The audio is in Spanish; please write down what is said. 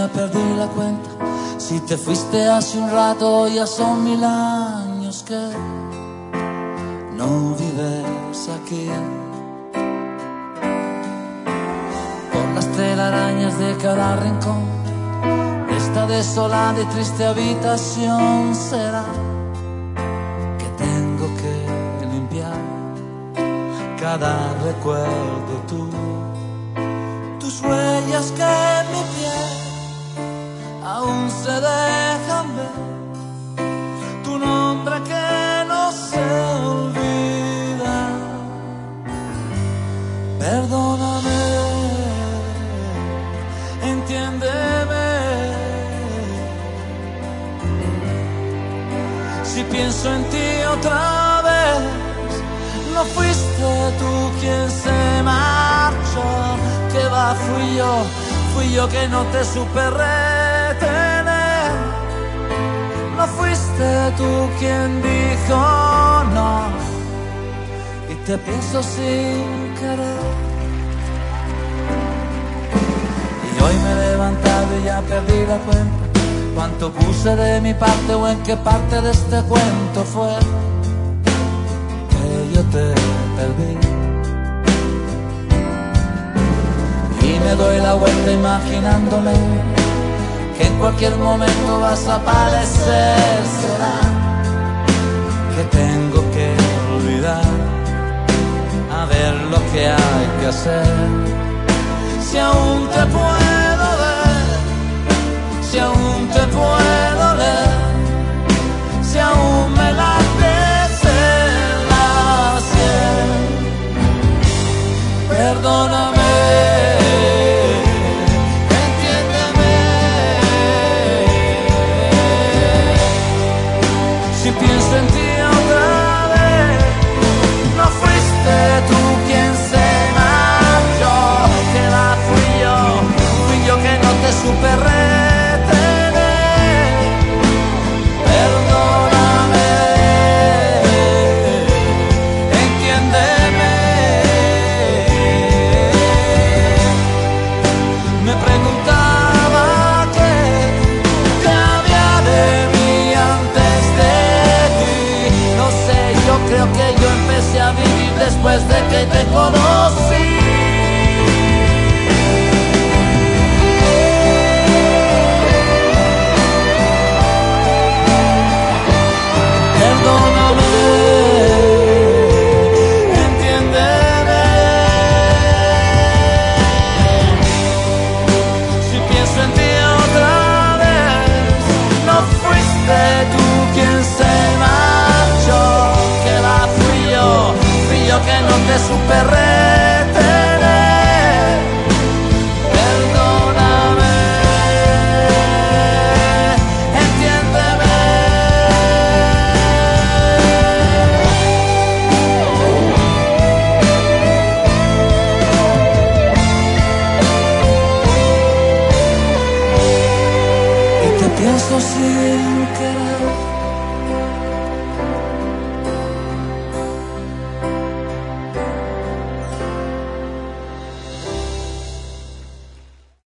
perdí la cuenta. Si te fuiste hace un rato, ya son 1000 años que no vives aquí. Por las telarañas de cada rincón de esta desolada y triste habitación, será que tengo que limpiar cada recuerdo tus huellas que en mi piel aún se dejan ver, tu nombre que no se olvida. Perdóname, entiéndeme, si pienso en ti otra vez. No fuiste tú quien se marchó, que va, fui yo que no te supe retener. No fuiste tú quien dijo no, y te pienso sin querer. Y hoy me he levantado y ya perdí la cuenta, cuánto puse de mi parte o en qué parte de este cuento fue yo te perdí. Y me doy la vuelta imaginándome que en cualquier momento vas a aparecer. Será que tengo que olvidar, a ver lo que hay que hacer. Si aún te puedo ver, si aún te puedo leer, si aún me la perdóname, entiéndeme, si pienso en ti otra vez. No fuiste tú quien se marchó, que la fui yo que no te supe retener. Perdóname, entiéndeme. Me preguntaba qué había de mí antes de ti. No sé, yo creo que yo empecé a vivir después de que te conocí. Perdóname, entiéndeme, si pienso en ti otra vez. No fuiste tú quien se marchó, que la fui yo que no te supe retener. Perdóname, entiéndeme. Y te pienso sin querer.